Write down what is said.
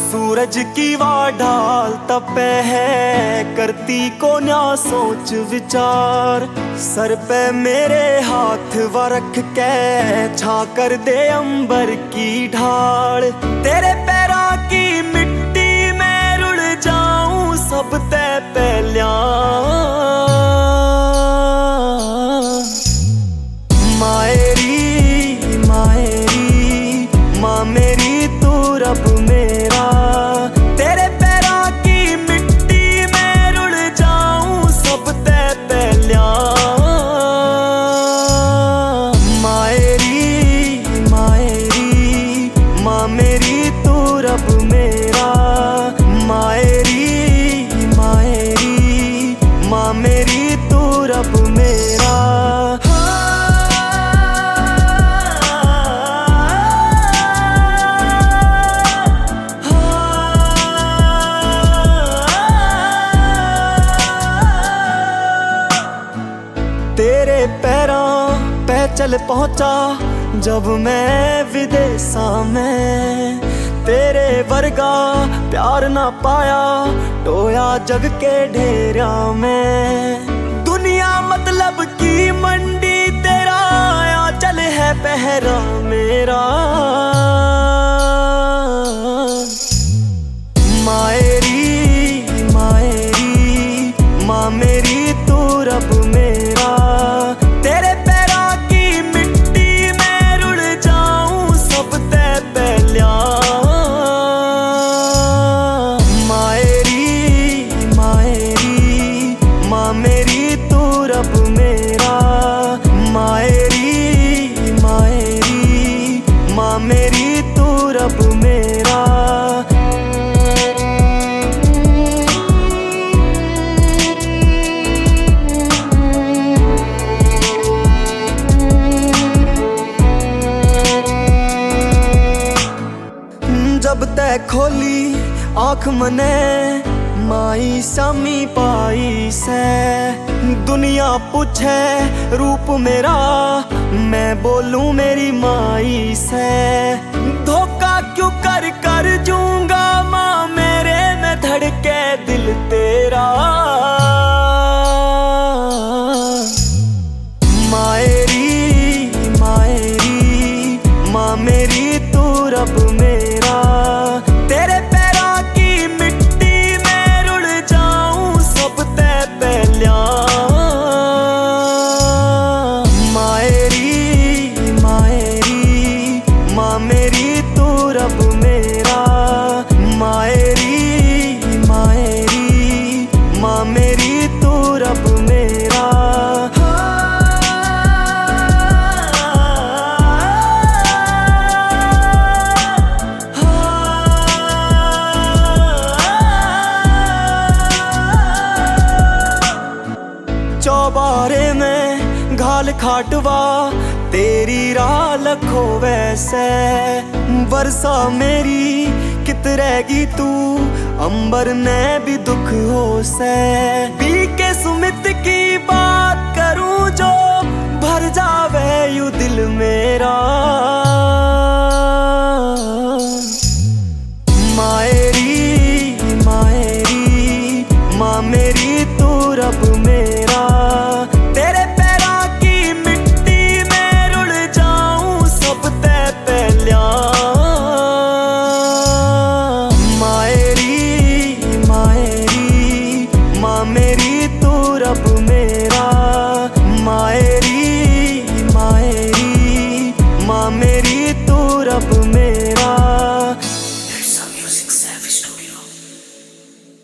सूरज की वा ढाल तपे है, करती को न्या सोच विचार। सर पे मेरे हाथ व रख के छा कर दे अंबर की ढाल। तेरे पैरों की मिट्टी में रुड़ जाऊं सब ते पहलिया। मायरी मायरी माँ मेरी तू रब मेरा। तेरे पैरों की मिट्टी में रुड़ जाऊं सब ते पहलिया। मायरी मायरी माँ मेरी तू रब मेरा। मायरी मायरी माँ मेरी तू रब मेरा। तेरे पैरों पे चल पहुंचा जब मैं विदेशा में। तेरे वर्गा प्यार ना पाया टोया जग के ढेरा में। दुनिया मतलब की मंडी तेरा आया चल है पहरा मेरा। मायरी मायरी माँ मेरी तू रब मेरा। तेरे पैरों की मिट्टी में रुड़ जाऊं सब ते पहलिया। मायरी मायरी माँ मेरी तू रब मेरा। मायरी मायरी माँ मेरी तू रब मेरा। जब तै खोली आँख मने माई सामी पाई से। दुनिया पूछे रूप मेरा मैं बोलूं मेरी माई से। धोखा क्यों कर कर जूंगा माँ मेरे में धड़के दिल तेरा। मायरी मायरी माँ मेरी तू रब मेरा। तेरे पैरों की मिट्टी में रुड़ जाऊं सब ते पहलिया। मायरी मायरी माँ मेरी तू रब मेरा। मायरी मायरी माँ मेरी तू रब मेरा। चौबारे में घाल खाटवा तेरी राह लखो वैसे। वर्षा मेरी कित रहेगी तू अंबर ने भी दुख हो से। पी के सुमित की बात करूं जो भर जावे यू दिल मेरा।